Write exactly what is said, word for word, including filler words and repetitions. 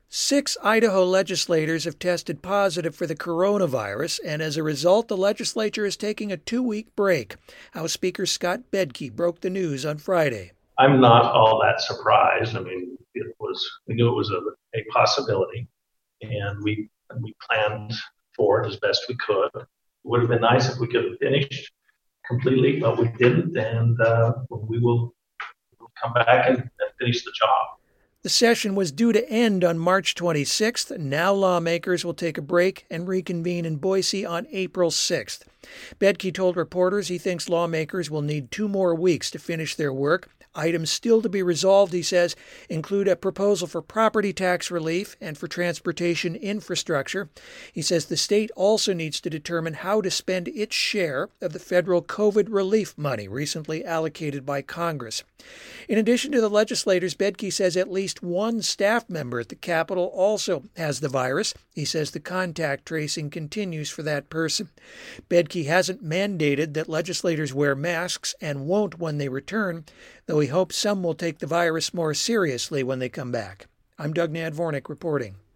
Six Idaho legislators have tested positive for the coronavirus, and as a result, the legislature is taking a two-week break. House Speaker Scott Bedke broke the news on Friday. I'm not all that surprised. I mean, it was we knew it was a, a possibility, and we we planned for it as best we could. It would have been nice if we could have finished completely, but we didn't, and uh, we will come back and, and finish the job. The session was due to end on March twenty-sixth. Now lawmakers will take a break and reconvene in Boise on April sixth. Bedke told reporters he thinks lawmakers will need two more weeks to finish their work. Items still to be resolved, he says, include a proposal for property tax relief and for transportation infrastructure. He says the state also needs to determine how to spend its share of the federal COVID relief money recently allocated by Congress. In addition to the legislators, Bedke says at least one staff member at the Capitol also has the virus. He says the contact tracing continues for that person. Bedke hasn't mandated that legislators wear masks and won't when they return, though he hopes some will take the virus more seriously when they come back. I'm Doug Nadvornik reporting.